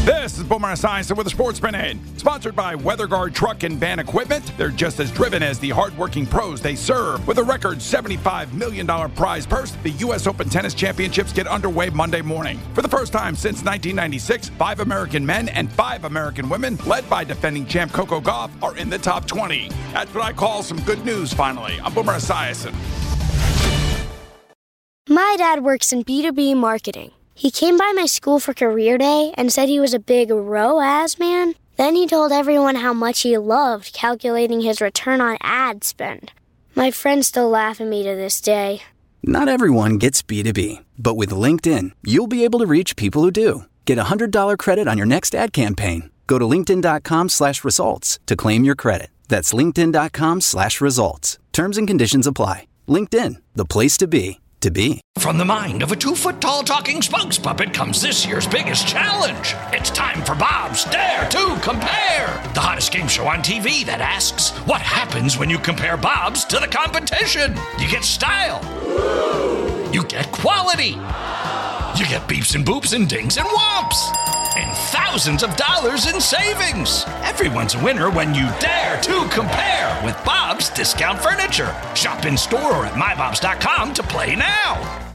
This is Boomer Esiason with a Sports Minute, sponsored by WeatherGuard Truck and Van Equipment. They're just as driven as the hardworking pros they serve. With a record $75 million prize purse, the U.S. Open Tennis Championships get underway Monday morning. For the first time since 1996, 5 American men and 5 American women, led by defending champ Coco Gauff, are in the top 20. That's what I call some good news, finally. I'm Boomer Esiason. My dad works in B2B marketing. He came by my school for career day and said he was a big ROAS man. Then he told everyone how much he loved calculating his return on ad spend. My friends still laugh at me to this day. Not everyone gets B2B, but with LinkedIn, you'll be able to reach people who do. Get a $100 credit on your next ad campaign. Go to linkedin.com/results to claim your credit. That's linkedin.com/results. Terms and conditions apply. LinkedIn, the place to be. From the mind of a 2-foot-tall talking spokes puppet comes this year's biggest challenge. It's time for Bob's Dare to Compare, the hottest game show on TV that asks, what happens when you compare Bob's to the competition? You get style. You get quality. You get beeps and boops and dings and whomps. And thousands of dollars in savings. Everyone's a winner when you dare to compare with Bob's Discount Furniture. Shop in store or at mybobs.com to play now.